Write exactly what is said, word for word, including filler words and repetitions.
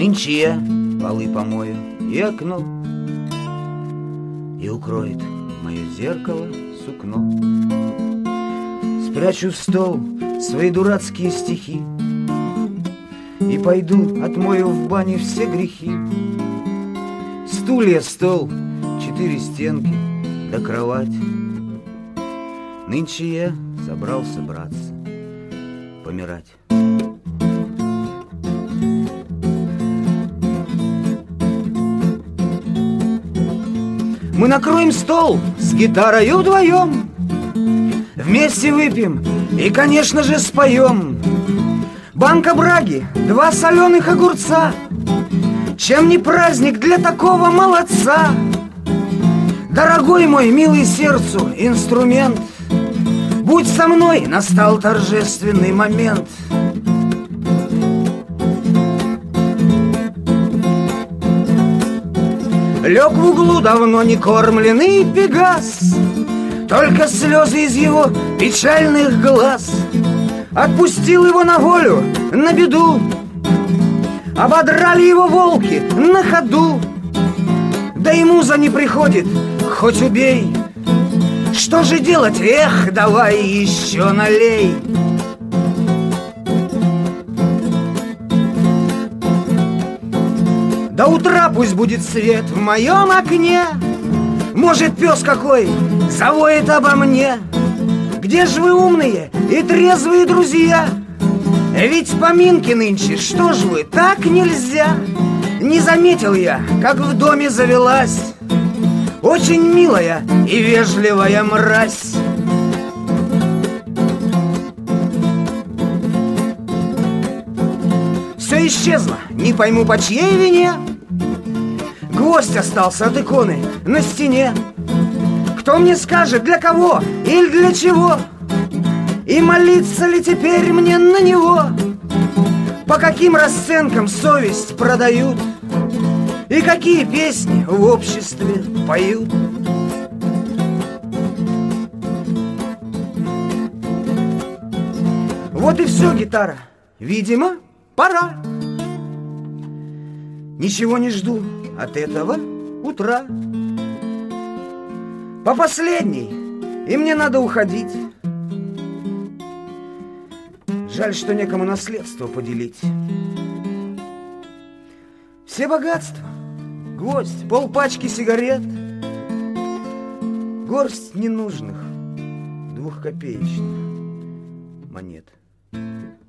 Нынче я полы помою и окно, и укроет мое зеркало сукно. Спрячу в стол свои дурацкие стихи и пойду отмою в бане все грехи. Стулья, стол, четыре стенки да кровать. Нынче я собрался, братцы, помирать. Мы накроем стол с гитарой вдвоем, вместе выпьем и, конечно же, споем. Банка браги, два соленых огурца, чем не праздник для такого молодца? Дорогой мой, милый сердцу инструмент, будь со мной, настал торжественный момент. Лег в углу давно не кормленный пегас, только слезы из его печальных глаз. Отпустил его на волю, на беду, ободрали его волки на ходу. Да и муза не приходит, хоть убей. Что же делать? Эх, давай еще налей. До утра пусть будет свет в моем окне. Может, пес какой завоет обо мне. Где ж вы, умные и трезвые друзья? Ведь поминки нынче, что ж вы, так нельзя. Не заметил я, как в доме завелась очень милая и вежливая мразь. Все исчезло, не пойму по чьей вине. Гвоздь остался от иконы на стене. Кто мне скажет, для кого или для чего? И молиться ли теперь мне на него? По каким расценкам совесть продают? И какие песни в обществе поют? Вот и все, гитара. Видимо, пора. Ничего не жду от этого утра. По последней, и мне надо уходить. Жаль, что некому наследство поделить. Все богатства, гвоздь, полпачки сигарет, горсть ненужных двухкопеечных монет.